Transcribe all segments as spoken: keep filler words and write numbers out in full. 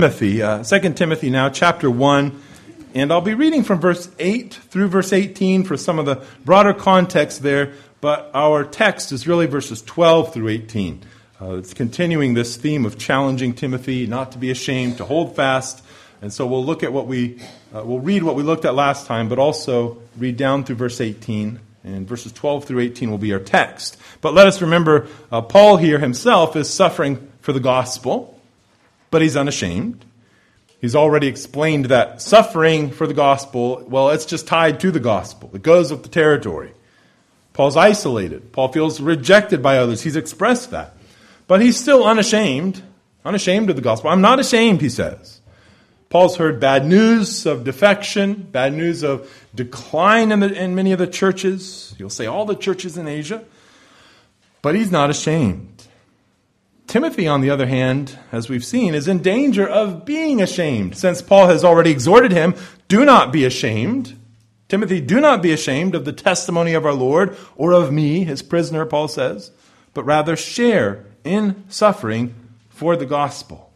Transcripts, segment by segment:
Timothy, uh, Second Timothy now, chapter one, and I'll be reading from verse eight through verse eighteen for some of the broader context there, but our text is really verses twelve through eighteen. Uh, it's continuing this theme of challenging Timothy not to be ashamed, to hold fast, and so we'll look at what we, uh, we'll read what we looked at last time, but also read down through verse eighteen, and verses twelve through eighteen will be our text. But let us remember, uh, Paul here himself is suffering for the gospel, but he's unashamed. He's already explained that suffering for the gospel, well, it's just tied to the gospel. It goes with the territory. Paul's isolated. Paul feels rejected by others. He's expressed that. But he's still unashamed, unashamed of the gospel. I'm not ashamed, he says. Paul's heard bad news of defection, bad news of decline in, the, in many of the churches. You'll say all the churches in Asia. But he's not ashamed. Timothy, on the other hand, as we've seen, is in danger of being ashamed, since Paul has already exhorted him, do not be ashamed. Timothy, do not be ashamed of the testimony of our Lord, or of me, his prisoner, Paul says, but rather share in suffering for the gospel.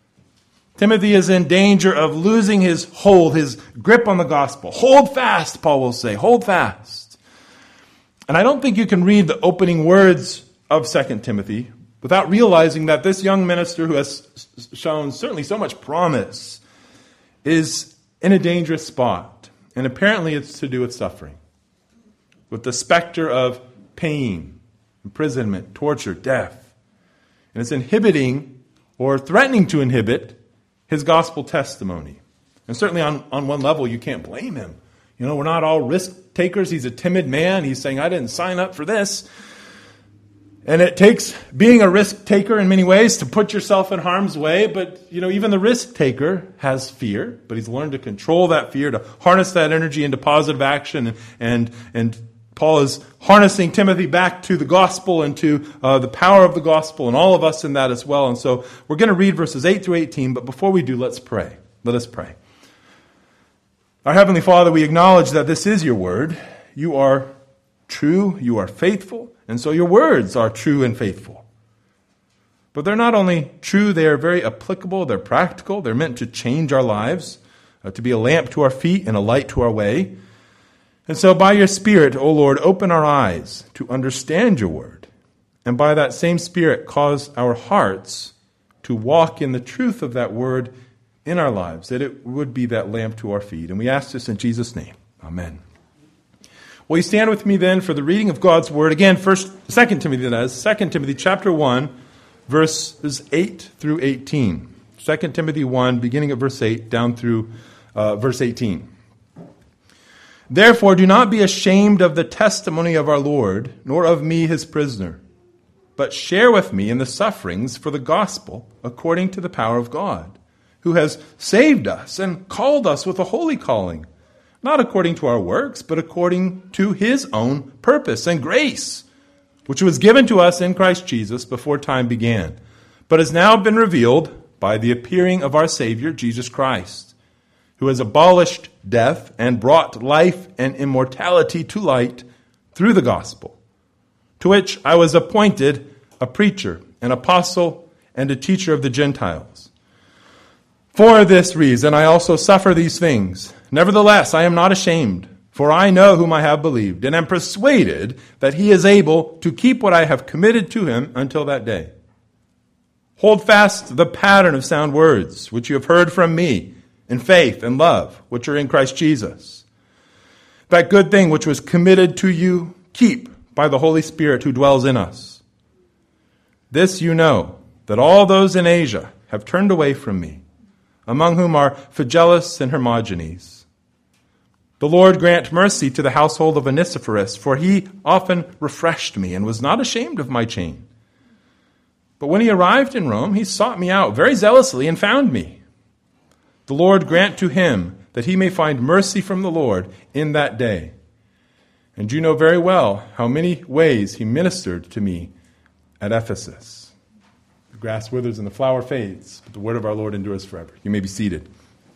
Timothy is in danger of losing his hold, his grip on the gospel. Hold fast, Paul will say, hold fast. And I don't think you can read the opening words of Second Timothy without realizing that this young minister, who has shown certainly so much promise, is in a dangerous spot. And apparently it's to do with suffering, with the specter of pain, imprisonment, torture, death. And it's inhibiting or threatening to inhibit his gospel testimony. And certainly on, on one level, you can't blame him. You know, we're not all risk takers. He's a timid man. He's saying, I didn't sign up for this. And it takes being a risk taker in many ways to put yourself in harm's way. But, you know, even the risk taker has fear, but he's learned to control that fear, to harness that energy into positive action. And, and, and Paul is harnessing Timothy back to the gospel and to uh, the power of the gospel, and all of us in that as well. And so we're going to read verses eight through eighteen, but before we do, let's pray. Let us pray. Our Heavenly Father, we acknowledge that this is your word. You are true, you are faithful, and so your words are true and faithful. But they're not only true, they are very applicable, they're practical, they're meant to change our lives, uh, to be a lamp to our feet and a light to our way. And so by your Spirit, O Lord, open our eyes to understand your word, and by that same Spirit cause our hearts to walk in the truth of that word in our lives, that it would be that lamp to our feet. And we ask this in Jesus' name. Amen. Will you stand with me then for the reading of God's word? Again, first, Second Timothy, that is, Second Timothy chapter one, verses eight through eighteen. Second Timothy one, beginning at verse eight, down through uh, verse eighteen. Therefore, do not be ashamed of the testimony of our Lord, nor of me his prisoner, but share with me in the sufferings for the gospel according to the power of God, who has saved us and called us with a holy calling, not according to our works, but according to his own purpose and grace, which was given to us in Christ Jesus before time began, but has now been revealed by the appearing of our Savior, Jesus Christ, who has abolished death and brought life and immortality to light through the gospel, to which I was appointed a preacher, an apostle, and a teacher of the Gentiles. For this reason I also suffer these things. Nevertheless, I am not ashamed, for I know whom I have believed, and am persuaded that he is able to keep what I have committed to him until that day. Hold fast the pattern of sound words, which you have heard from me, in faith and love, which are in Christ Jesus. That good thing which was committed to you, keep by the Holy Spirit who dwells in us. This you know, that all those in Asia have turned away from me, among whom are Phygelus and Hermogenes. The Lord grant mercy to the household of Onesiphorus, for he often refreshed me and was not ashamed of my chain. But when he arrived in Rome, he sought me out very zealously and found me. The Lord grant to him that he may find mercy from the Lord in that day. And you know very well how many ways he ministered to me at Ephesus. The grass withers and the flower fades, but the word of our Lord endures forever. You may be seated.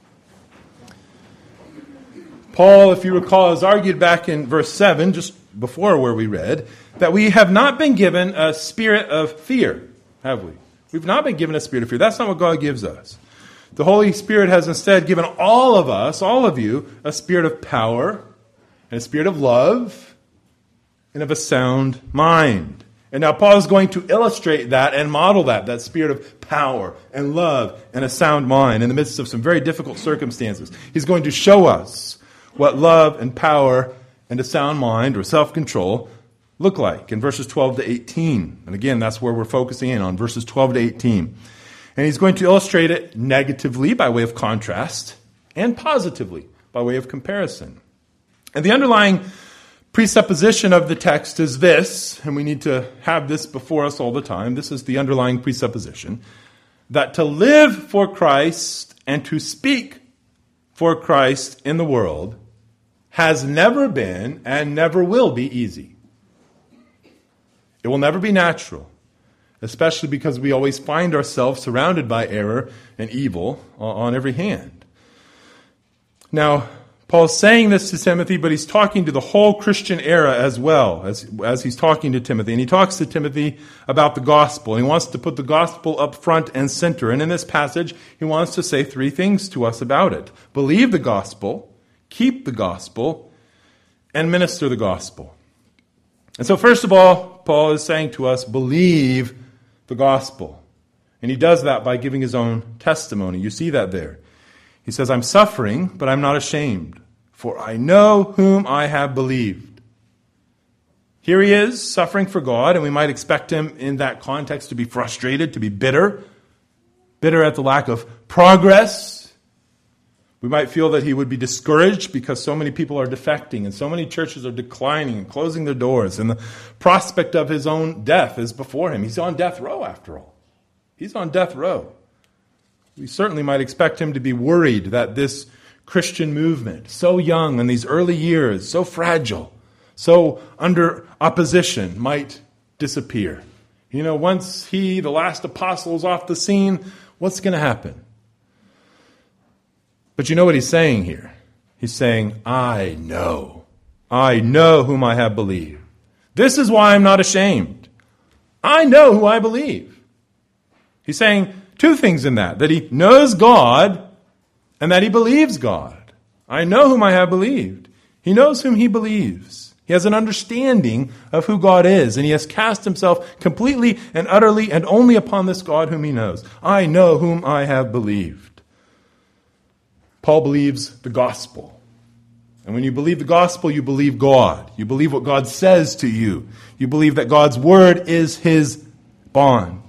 Paul, if you recall, has argued back in verse seven, just before where we read, that we have not been given a spirit of fear, have we? We've not been given a spirit of fear. That's not what God gives us. The Holy Spirit has instead given all of us, all of you, a spirit of power and a spirit of love and of a sound mind. And now Paul is going to illustrate that and model that, that spirit of power and love and a sound mind in the midst of some very difficult circumstances. He's going to show us what love and power and a sound mind or self-control look like in verses twelve to eighteen. And again, that's where we're focusing in on, verses twelve to eighteen. And he's going to illustrate it negatively by way of contrast and positively by way of comparison. And the underlying presupposition of the text is this, and we need to have this before us all the time. This is the underlying presupposition, that to live for Christ and to speak for Christ in the world has never been and never will be easy. It will never be natural, especially because we always find ourselves surrounded by error and evil on every hand. Now, Paul's saying this to Timothy, but he's talking to the whole Christian era as well, as, as he's talking to Timothy. And he talks to Timothy about the gospel. And he wants to put the gospel up front and center. And in this passage, he wants to say three things to us about it. Believe the gospel, keep the gospel, and minister the gospel. And so first of all, Paul is saying to us, believe the gospel. And he does that by giving his own testimony. You see that there. He says, I'm suffering, but I'm not ashamed, for I know whom I have believed. Here he is, suffering for God, and we might expect him in that context to be frustrated, to be bitter, bitter at the lack of progress. We might feel that he would be discouraged because so many people are defecting and so many churches are declining and closing their doors, and the prospect of his own death is before him. He's on death row, after all. He's on death row. We certainly might expect him to be worried that this Christian movement, so young in these early years, so fragile, so under opposition, might disappear. You know, once he, the last apostle, is off the scene, what's going to happen? But you know what he's saying here? He's saying, I know. I know whom I have believed. This is why I'm not ashamed. I know who I believe. He's saying two things in that, that he knows God and that he believes God. I know whom I have believed. He knows whom he believes. He has an understanding of who God is, and he has cast himself completely and utterly and only upon this God whom he knows. I know whom I have believed. Paul believes the gospel. And when you believe the gospel, you believe God. You believe what God says to you. You believe that God's word is his bond.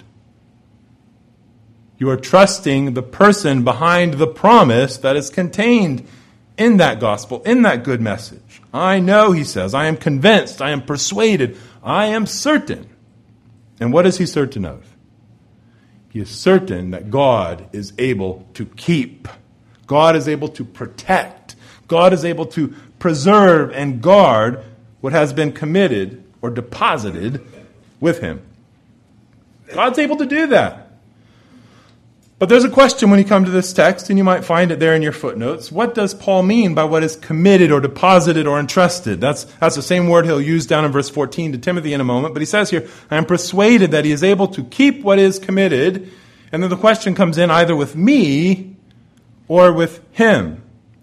You are trusting the person behind the promise that is contained in that gospel, in that good message. I know, he says, I am convinced, I am persuaded, I am certain. And what is he certain of? He is certain that God is able to keep. God is able to protect. God is able to preserve and guard what has been committed or deposited with him. God's able to do that. But there's a question when you come to this text, and you might find it there in your footnotes. What does Paul mean by what is committed or deposited or entrusted? That's, that's the same word he'll use down in verse fourteen to Timothy in a moment. But he says here, I am persuaded that he is able to keep what is committed. And then the question comes in either with me or with him.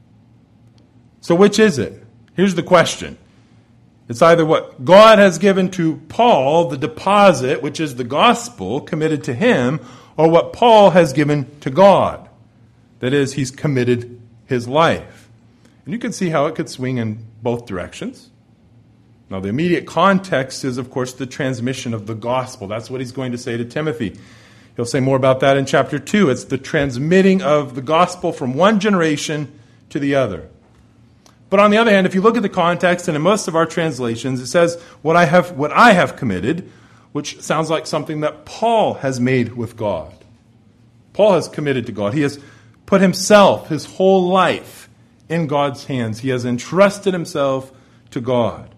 So which is it? Here's the question. It's either what God has given to Paul, the deposit, which is the gospel committed to him, or what Paul has given to God. That is, he's committed his life. And you can see how it could swing in both directions. Now, the immediate context is, of course, the transmission of the gospel. That's what he's going to say to Timothy. He'll say more about that in chapter two. It's the transmitting of the gospel from one generation to the other. But on the other hand, if you look at the context, and in most of our translations, it says, what I have, what I have committed, which sounds like something that Paul has made with God. Paul has committed to God. He has put himself, his whole life, in God's hands. He has entrusted himself to God.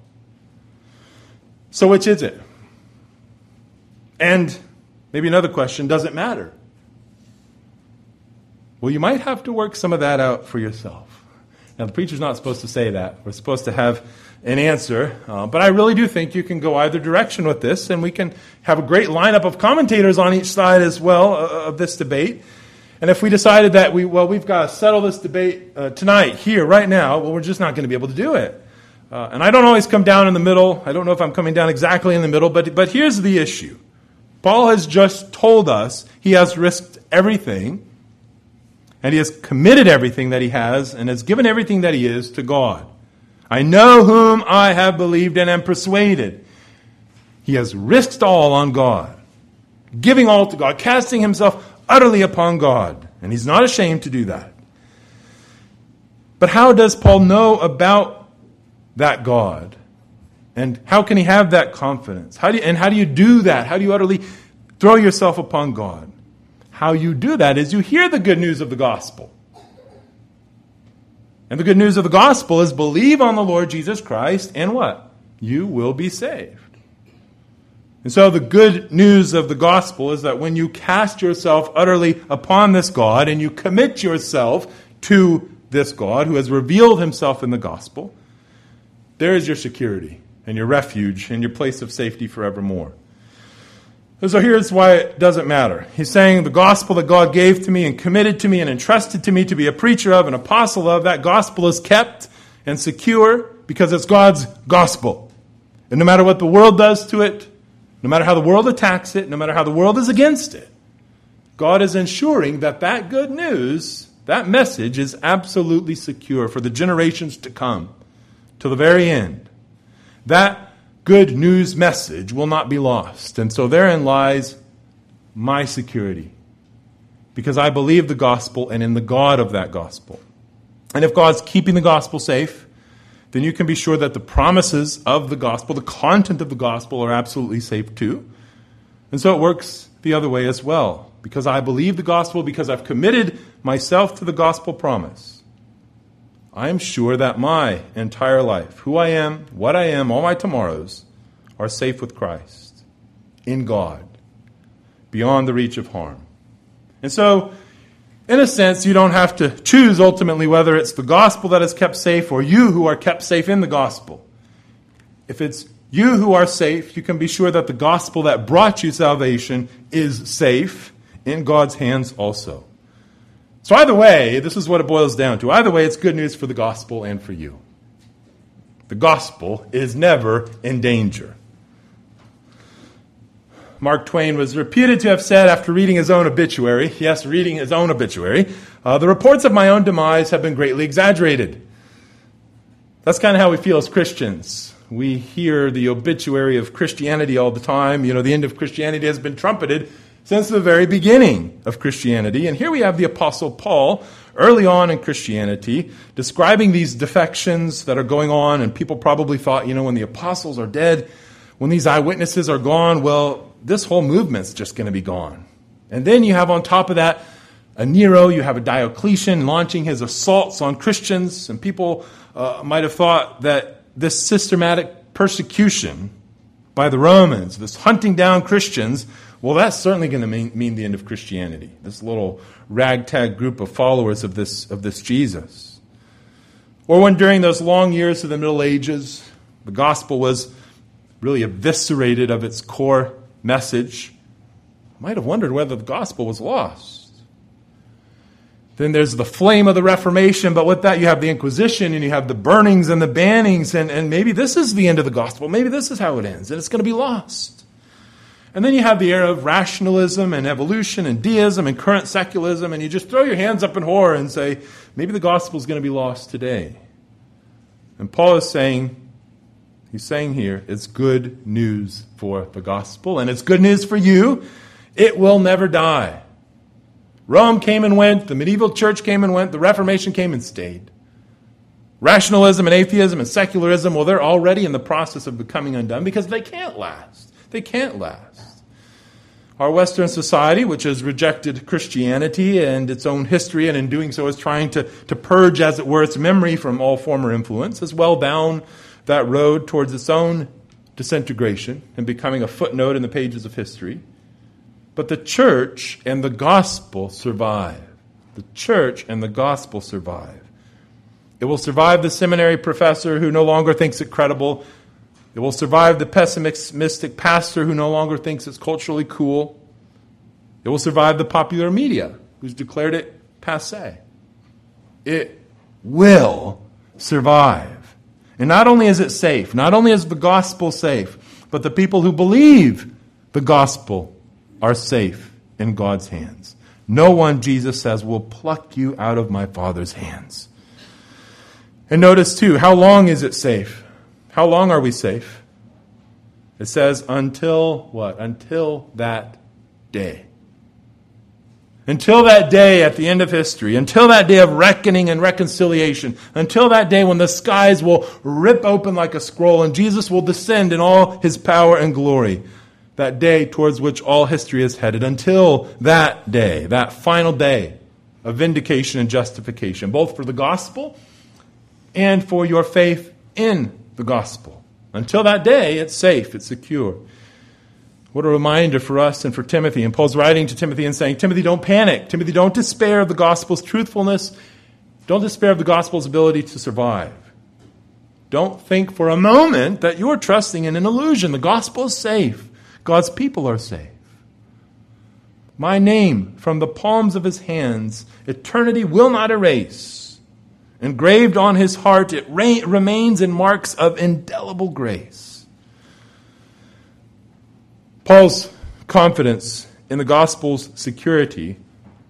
So which is it? And maybe another question, does it matter? Well, you might have to work some of that out for yourself. Now, the preacher's not supposed to say that. We're supposed to have an answer. Uh, but I really do think you can go either direction with this, and we can have a great lineup of commentators on each side as well uh, of this debate. And if we decided that, we well, we've got to settle this debate uh, tonight, here, right now, well, we're just not going to be able to do it. Uh, and I don't always come down in the middle. I don't know if I'm coming down exactly in the middle, but but here's the issue. Paul has just told us he has risked everything, and he has committed everything that he has, and has given everything that he is to God. I know whom I have believed and am persuaded. He has risked all on God, giving all to God, casting himself utterly upon God. And he's not ashamed to do that. But how does Paul know about that God? And how can he have that confidence? How do you, and how do you do that? How do you utterly throw yourself upon God? How you do that is you hear the good news of the gospel. And the good news of the gospel is believe on the Lord Jesus Christ, and what? You will be saved. And so the good news of the gospel is that when you cast yourself utterly upon this God and you commit yourself to this God who has revealed himself in the gospel, there is your security and your refuge and your place of safety forevermore. And so here's why it doesn't matter. He's saying the gospel that God gave to me and committed to me and entrusted to me to be a preacher of, an apostle of, that gospel is kept and secure because it's God's gospel. And no matter what the world does to it, no matter how the world attacks it, no matter how the world is against it, God is ensuring that that good news, that message is absolutely secure for the generations to come, to the very end. That good news message will not be lost. And so therein lies my security, because I believe the gospel and in the God of that gospel. And if God's keeping the gospel safe, then you can be sure that the promises of the gospel, the content of the gospel, are absolutely safe too. And so it works the other way as well. Because I believe the gospel, because I've committed myself to the gospel promise, I am sure that my entire life, who I am, what I am, all my tomorrows, are safe with Christ, in God, beyond the reach of harm. And so, in a sense, you don't have to choose ultimately whether it's the gospel that is kept safe or you who are kept safe in the gospel. If it's you who are safe, you can be sure that the gospel that brought you salvation is safe in God's hands also. So either way, this is what it boils down to. Either way, it's good news for the gospel and for you. The gospel is never in danger. Mark Twain was reputed to have said after reading his own obituary, yes, reading his own obituary, uh, the reports of my own demise have been greatly exaggerated. That's kind of how we feel as Christians. We hear the obituary of Christianity all the time. You know, the end of Christianity has been trumpeted since the very beginning of Christianity. And here we have the Apostle Paul, early on in Christianity, describing these defections that are going on. And people probably thought, you know, when the apostles are dead, when these eyewitnesses are gone, well, this whole movement's just going to be gone. And then you have on top of that a Nero, you have a Diocletian launching his assaults on Christians, and people uh, might have thought that this systematic persecution by the Romans, this hunting down Christians, well, that's certainly going to mean, mean the end of Christianity, this little ragtag group of followers of this, of this Jesus. Or when during those long years of the Middle Ages, the gospel was really eviscerated of its core message, might have wondered whether the gospel was lost. Then there's the flame of the Reformation, but with that you have the Inquisition, and you have the burnings and the bannings, and, and maybe this is the end of the gospel. Maybe this is how it ends, and it's going to be lost. And then you have the era of rationalism and evolution and deism and current secularism, and you just throw your hands up in horror and say, maybe the gospel is going to be lost today. And Paul is saying, He's saying here, it's good news for the gospel, and it's good news for you. It will never die. Rome came and went, the medieval church came and went, the Reformation came and stayed. Rationalism and atheism and secularism, well, they're already in the process of becoming undone because they can't last. They can't last. Our Western society, which has rejected Christianity and its own history, and in doing so is trying to, to purge, as it were, its memory from all former influence, is well down that road towards its own disintegration and becoming a footnote in the pages of history. But the church and the gospel survive. The church and the gospel survive. It will survive the seminary professor who no longer thinks it credible. It will survive the pessimistic pastor who no longer thinks it's culturally cool. It will survive the popular media who's declared it passé. It will survive. And not only is it safe, not only is the gospel safe, but the people who believe the gospel are safe in God's hands. No one, Jesus says, will pluck you out of my Father's hands. And notice too, how long is it safe? How long are we safe? It says until what? Until that day. Until that day at the end of history. Until that day of reckoning and reconciliation. Until that day when the skies will rip open like a scroll and Jesus will descend in all his power and glory. That day towards which all history is headed. Until that day, that final day of vindication and justification, both for the gospel and for your faith in the gospel. Until that day, it's safe, it's secure. What a reminder for us and for Timothy. And Paul's writing to Timothy and saying, Timothy, don't panic. Timothy, don't despair of the gospel's truthfulness. Don't despair of the gospel's ability to survive. Don't think for a moment that you're trusting in an illusion. The gospel is safe. God's people are safe. My name from the palms of his hands, eternity will not erase. Engraved on his heart, it re- remains in marks of indelible grace. Paul's confidence in the gospel's security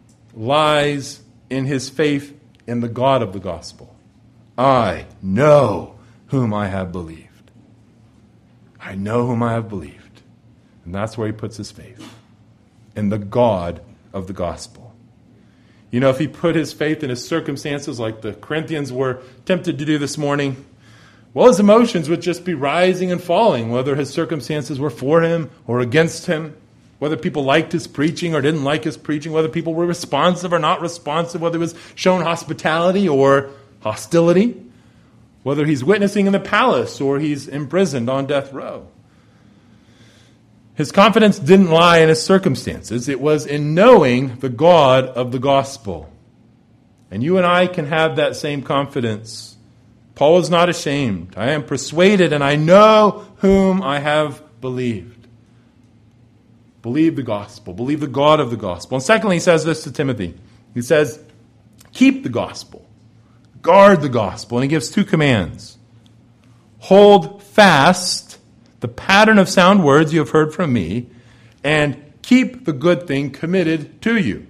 lies in his faith in the God of the gospel. I know whom I have believed. I know whom I have believed. And that's where he puts his faith, in the God of the gospel. You know, if he put his faith in his circumstances like the Corinthians were tempted to do this morning, well, his emotions would just be rising and falling, whether his circumstances were for him or against him, whether people liked his preaching or didn't like his preaching, whether people were responsive or not responsive, whether he was shown hospitality or hostility, whether he's witnessing in the palace or he's imprisoned on death row. His confidence didn't lie in his circumstances. It was in knowing the God of the gospel. And you and I can have that same confidence. Paul is not ashamed. I am persuaded and I know whom I have believed. Believe the gospel. Believe the God of the gospel. And secondly, he says this to Timothy. He says, keep the gospel. Guard the gospel. And he gives two commands. Hold fast the pattern of sound words you have heard from me, and keep the good thing committed to you.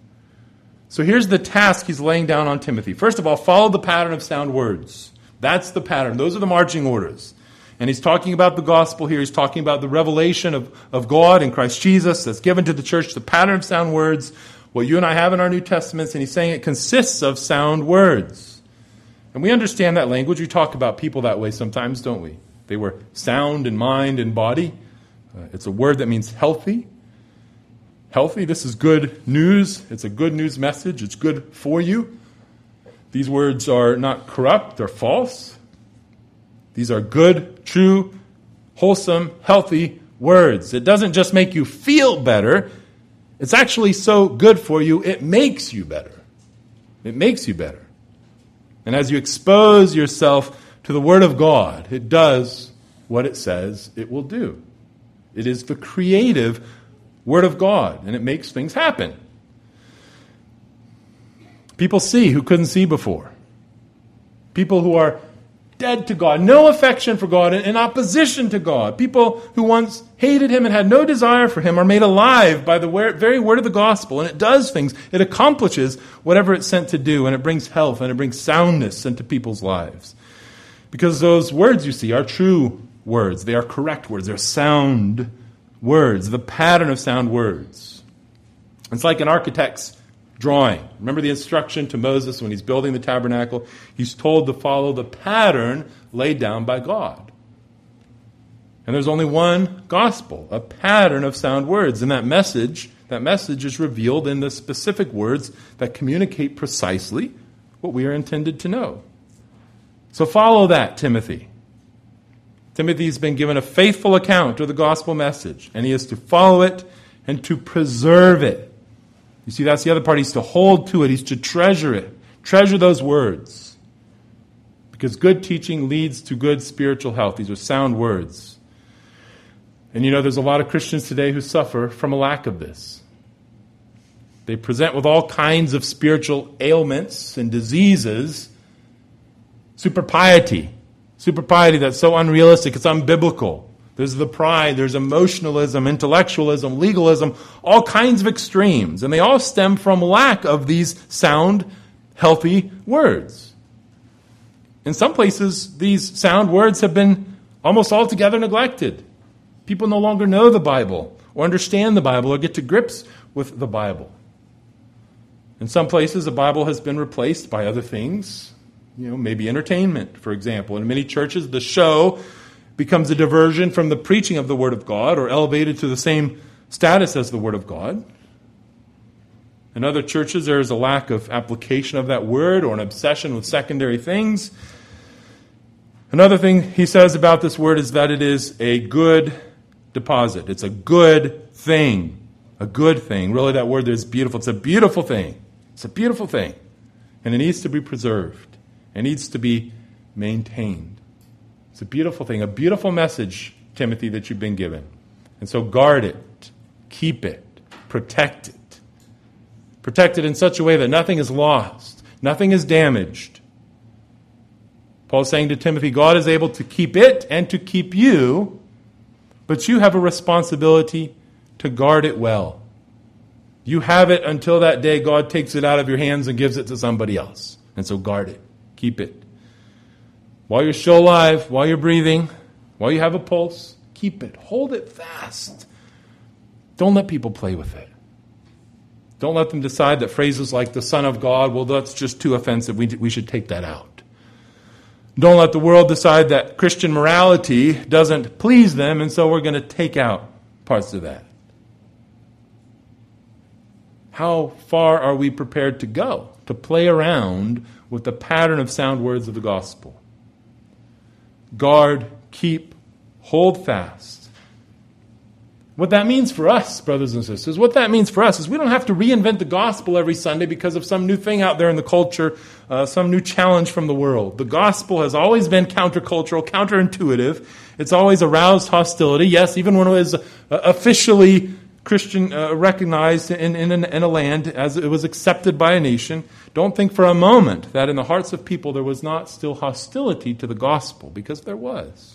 So here's the task he's laying down on Timothy. First of all, follow the pattern of sound words. That's the pattern. Those are the marching orders. And he's talking about the gospel here. He's talking about the revelation of, of God in Christ Jesus that's given to the church, the pattern of sound words, what you and I have in our New Testaments, and he's saying it consists of sound words. And we understand that language. We talk about people that way sometimes, don't we? They were sound in mind and body. Uh, it's a word that means healthy. Healthy, this is good news. It's a good news message. It's good for you. These words are not corrupt or false. These are good, true, wholesome, healthy words. It doesn't just make you feel better. It's actually so good for you, it makes you better. It makes you better. And as you expose yourself to the Word of God, it does what it says it will do. It is the creative Word of God, and it makes things happen. People see who couldn't see before. People who are dead to God, no affection for God, in opposition to God. People who once hated Him and had no desire for Him are made alive by the very word of the gospel, and it does things. It accomplishes whatever it's sent to do, and it brings health, and it brings soundness into people's lives. Because those words, you see, are true words. They are correct words. They're sound words, the pattern of sound words. It's like an architect's drawing. Remember the instruction to Moses when he's building the tabernacle? He's told to follow the pattern laid down by God. And there's only one gospel, a pattern of sound words. And that message, that message is revealed in the specific words that communicate precisely what we are intended to know. So follow that, Timothy. Timothy's been given a faithful account of the gospel message, and he is to follow it and to preserve it. You see, that's the other part. He's to hold to it. He's to treasure it. Treasure those words. Because good teaching leads to good spiritual health. These are sound words. And you know, there's a lot of Christians today who suffer from a lack of this. They present with all kinds of spiritual ailments and diseases. Super piety. Super piety that's so unrealistic, it's unbiblical. There's the pride, there's emotionalism, intellectualism, legalism, all kinds of extremes. And they all stem from lack of these sound, healthy words. In some places, these sound words have been almost altogether neglected. People no longer know the Bible or understand the Bible or get to grips with the Bible. In some places, the Bible has been replaced by other things, you know, maybe entertainment, for example. In many churches, the show becomes a diversion from the preaching of the Word of God or elevated to the same status as the Word of God. In other churches, there is a lack of application of that Word or an obsession with secondary things. Another thing he says about this Word is that it is a good deposit. It's a good thing. A good thing. Really, that word there is beautiful. It's a beautiful thing. It's a beautiful thing. And it needs to be preserved. It needs to be maintained. It's a beautiful thing, a beautiful message, Timothy, that you've been given. And so guard it, keep it, protect it. Protect it in such a way that nothing is lost, nothing is damaged. Paul's saying to Timothy, God is able to keep it and to keep you, but you have a responsibility to guard it well. You have it until that day God takes it out of your hands and gives it to somebody else. And so guard it, keep it. While you're still alive, while you're breathing, while you have a pulse, keep it. Hold it fast. Don't let people play with it. Don't let them decide that phrases like the Son of God, well, that's just too offensive. We, we should take that out. Don't let the world decide that Christian morality doesn't please them, and so we're going to take out parts of that. How far are we prepared to go to play around with the pattern of sound words of the gospel? Guard, keep, hold fast. What that means for us, brothers and sisters, what that means for us is we don't have to reinvent the gospel every Sunday because of some new thing out there in the culture, uh, some new challenge from the world. The gospel has always been countercultural, counterintuitive. It's always aroused hostility. Yes, even when it was uh, officially Christian uh, recognized in, in, in a land as it was accepted by a nation. Don't think for a moment that in the hearts of people there was not still hostility to the gospel, because there was.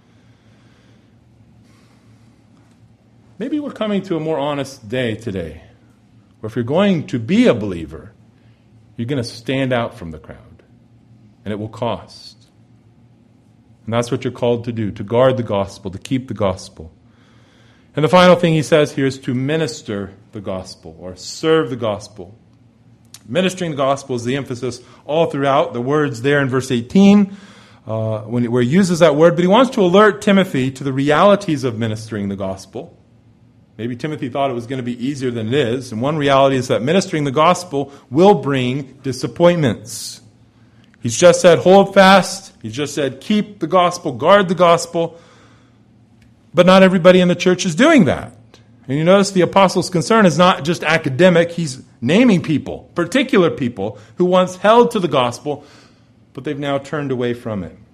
Maybe we're coming to a more honest day today, where if you're going to be a believer, you're going to stand out from the crowd, and it will cost. And that's what you're called to do, to guard the gospel, to keep the gospel. And the final thing he says here is to minister the gospel, or serve the gospel. Ministering the gospel is the emphasis all throughout. The words there in verse eighteen, uh, when, where he uses that word. But he wants to alert Timothy to the realities of ministering the gospel. Maybe Timothy thought it was going to be easier than it is. And one reality is that ministering the gospel will bring disappointments. He's just said, hold fast. He's just said, keep the gospel, guard the gospel. But not everybody in the church is doing that. And you notice the apostle's concern is not just academic. He's naming people, particular people, who once held to the gospel, but they've now turned away from it.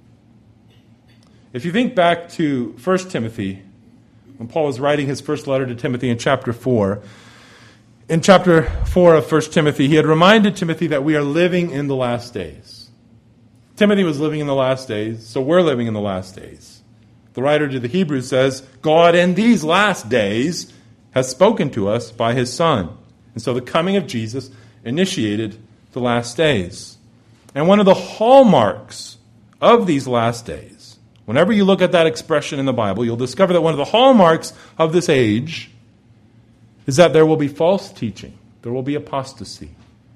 If you think back to First Timothy, when Paul was writing his first letter to Timothy in chapter four, in chapter four of First Timothy, he had reminded Timothy that we are living in the last days. Timothy was living in the last days, so we're living in the last days. The writer to the Hebrews says, God in these last days has spoken to us by his Son. And so the coming of Jesus initiated the last days. And one of the hallmarks of these last days, whenever you look at that expression in the Bible, you'll discover that one of the hallmarks of this age is that there will be false teaching. There will be apostasy.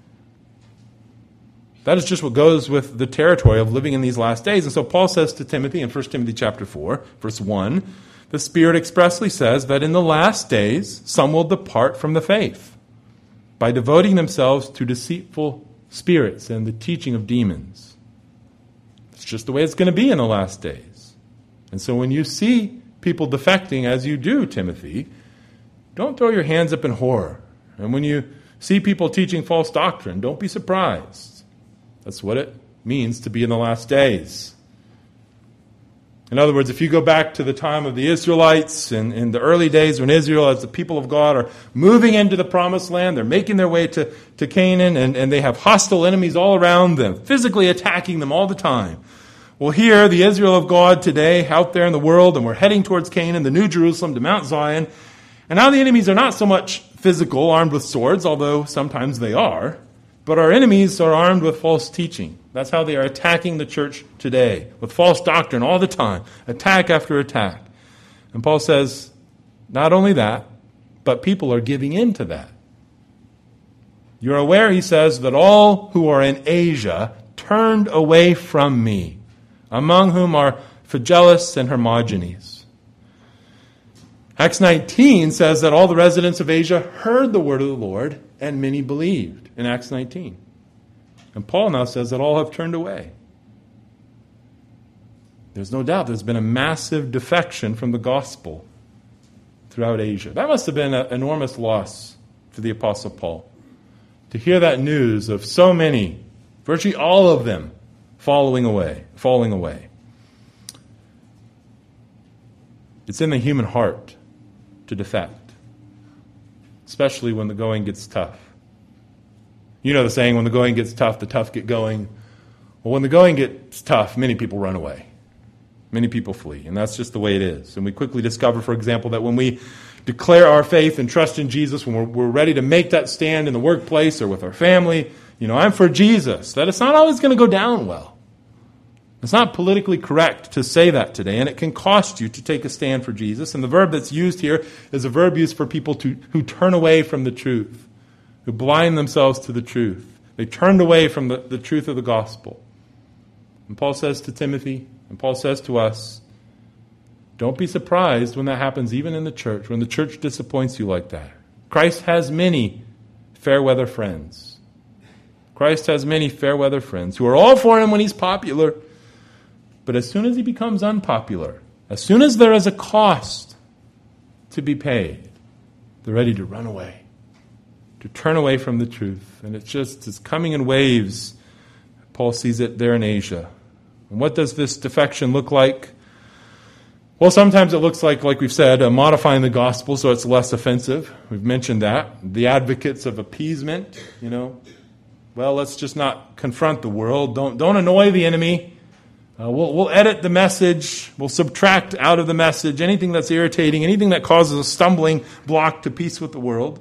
That is just what goes with the territory of living in these last days. And so Paul says to Timothy in First Timothy chapter four, verse one, the Spirit expressly says that in the last days some will depart from the faith by devoting themselves to deceitful spirits and the teaching of demons. It's just the way it's going to be in the last days. And so when you see people defecting, as you do, Timothy, don't throw your hands up in horror. And when you see people teaching false doctrine, don't be surprised. That's what it means to be in the last days. In other words, if you go back to the time of the Israelites and in the early days when Israel, as the people of God, are moving into the promised land, they're making their way to, to Canaan, and, and they have hostile enemies all around them, physically attacking them all the time. Well, here, the Israel of God today, out there in the world, and we're heading towards Canaan, the New Jerusalem, to Mount Zion. And now the enemies are not so much physical, armed with swords, although sometimes they are, but our enemies are armed with false teaching. That's how they are attacking the church today, with false doctrine all the time, attack after attack. And Paul says, not only that, but people are giving in to that. You're aware, he says, that all who are in Asia turned away from me, among whom are Phygellus and Hermogenes. Acts nineteen says that all the residents of Asia heard the word of the Lord, and many believed in Acts nineteen. And Paul now says that all have turned away. There's no doubt there's been a massive defection from the gospel throughout Asia. That must have been an enormous loss for the Apostle Paul, to hear that news of so many, virtually all of them, falling away, falling away. It's in the human heart to defect, especially when the going gets tough. You know the saying, when the going gets tough, the tough get going. Well, when the going gets tough, many people run away. Many people flee, and that's just the way it is. And we quickly discover, for example, that when we declare our faith and trust in Jesus, when we're, we're ready to make that stand in the workplace or with our family, you know, I'm for Jesus, that it's not always going to go down well. It's not politically correct to say that today, and it can cost you to take a stand for Jesus. And the verb that's used here is a verb used for people to, who turn away from the truth, who blind themselves to the truth. They turned away from the, the truth of the gospel. And Paul says to Timothy, and Paul says to us, don't be surprised when that happens even in the church, when the church disappoints you like that. Christ has many fair weather friends. Christ has many fair weather friends who are all for him when he's popular. But as soon as he becomes unpopular, as soon as there is a cost to be paid, they're ready to run away, to turn away from the truth. And it's just, it's coming in waves. Paul sees it there in Asia. And what does this defection look like? Well, sometimes it looks like, like we've said, uh, modifying the gospel so it's less offensive. We've mentioned that. The advocates of appeasement, you know, well, let's just not confront the world. Don't, don't annoy the enemy. Uh, we'll, we'll edit the message. We'll subtract out of the message anything that's irritating, anything that causes a stumbling block to peace with the world.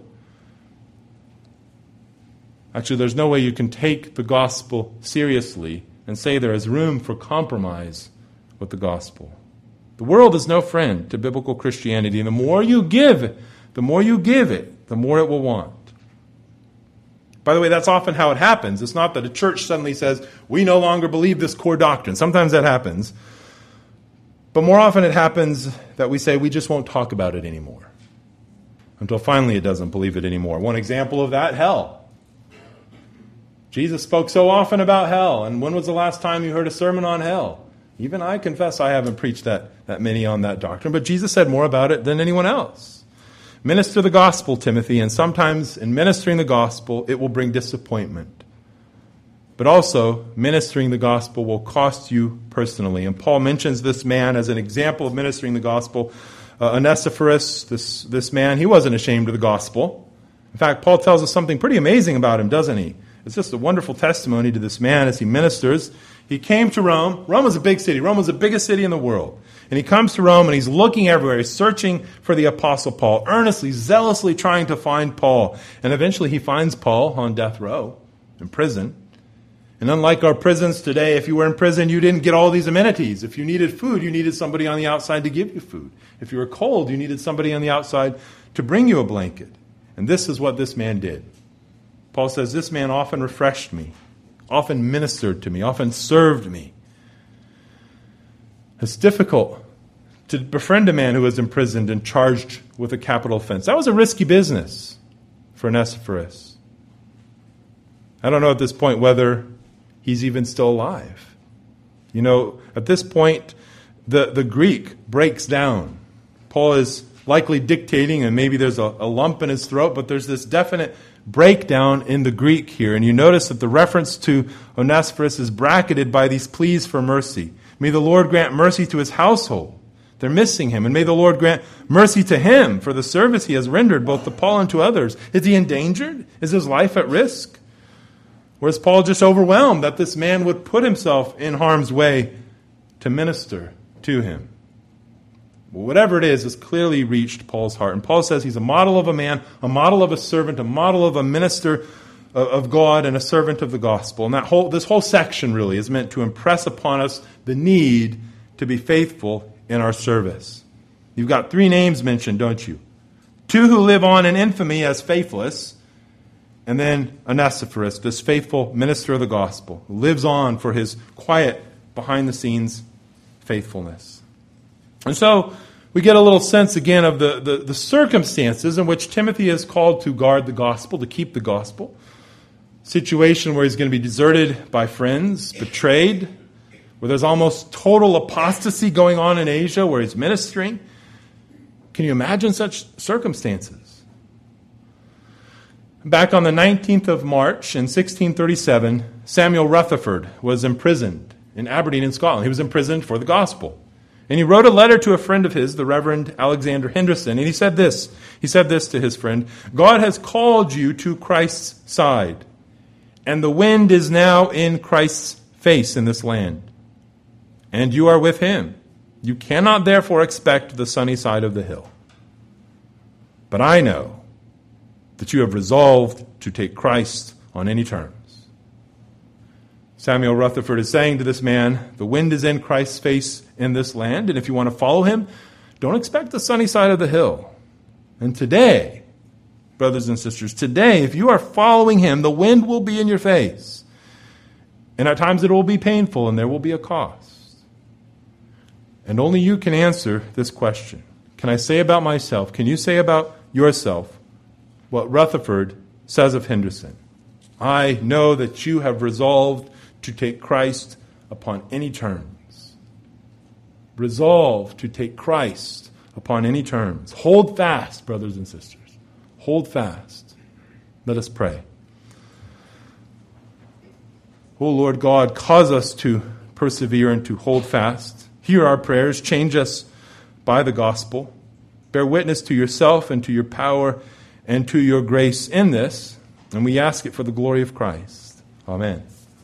Actually, there's no way you can take the gospel seriously and say there is room for compromise with the gospel. The world is no friend to biblical Christianity. And the more you give, the more you give it, the more it will want. By the way, that's often how it happens. It's not that a church suddenly says, we no longer believe this core doctrine. Sometimes that happens. But more often it happens that we say, we just won't talk about it anymore. Until finally it doesn't believe it anymore. One example of that, hell. Jesus spoke so often about hell. And when was the last time you heard a sermon on hell? Even I confess I haven't preached that, that many on that doctrine. But Jesus said more about it than anyone else. Minister the gospel, Timothy, and sometimes in ministering the gospel, it will bring disappointment. But also, ministering the gospel will cost you personally. And Paul mentions this man as an example of ministering the gospel. Uh, Onesiphorus, this, this man, he wasn't ashamed of the gospel. In fact, Paul tells us something pretty amazing about him, doesn't he? It's just a wonderful testimony to this man as he ministers. He came to Rome. Rome was a big city. Rome was the biggest city in the world. And he comes to Rome and he's looking everywhere. He's searching for the Apostle Paul, earnestly, zealously trying to find Paul. And eventually he finds Paul on death row, in prison. And unlike our prisons today, if you were in prison, you didn't get all these amenities. If you needed food, you needed somebody on the outside to give you food. If you were cold, you needed somebody on the outside to bring you a blanket. And this is what this man did. Paul says, this man often refreshed me, often ministered to me, often served me. It's difficult to befriend a man who was imprisoned and charged with a capital offense. That was a risky business for Onesiphorus. I don't know at this point whether he's even still alive. You know, at this point, the, the Greek breaks down. Paul is likely dictating, and maybe there's a, a lump in his throat, but there's this definite breakdown in the Greek here. And you notice that the reference to Onesiphorus is bracketed by these pleas for mercy, May the Lord grant mercy to his household. They're missing him. And may the Lord grant mercy to him for the service he has rendered both to Paul and to others. Is he endangered? Is his life at risk? Or is Paul just overwhelmed that this man would put himself in harm's way to minister to him? Well, whatever it is, it's clearly reached Paul's heart. And Paul says he's a model of a man, a model of a servant, a model of a minister of God, and a servant of the gospel. And that whole this whole section really is meant to impress upon us the need to be faithful in our service. You've got three names mentioned, don't you? Two who live on in infamy as faithless, and then Onesiphorus, this faithful minister of the gospel, who lives on for his quiet, behind-the-scenes faithfulness. And so we get a little sense again of the, the, the circumstances in which Timothy is called to guard the gospel, to keep the gospel. Situation where he's going to be deserted by friends, betrayed, where there's almost total apostasy going on in Asia, where he's ministering. Can you imagine such circumstances? Back on the nineteenth of March in sixteen thirty-seven, Samuel Rutherford was imprisoned in Aberdeen in Scotland. He was imprisoned for the gospel. And he wrote a letter to a friend of his, the Reverend Alexander Henderson, and he said this. He said this to his friend: God has called you to Christ's side, and the wind is now in Christ's face in this land. And you are with him. You cannot therefore expect the sunny side of the hill. But I know that you have resolved to take Christ on any terms. Samuel Rutherford is saying to this man, the wind is in Christ's face in this land, and if you want to follow him, don't expect the sunny side of the hill. And today, brothers and sisters, today, if you are following him, the wind will be in your face. And at times it will be painful, and there will be a cost. And only you can answer this question. Can I say about myself, can you say about yourself what Rutherford says of Henderson? I know that you have resolved to take Christ upon any terms. Resolve to take Christ upon any terms. Hold fast, brothers and sisters. Hold fast. Let us pray. O Lord God, cause us to persevere and to hold fast. Hear our prayers. Change us by the gospel. Bear witness to yourself and to your power and to your grace in this. And we ask it for the glory of Christ. Amen.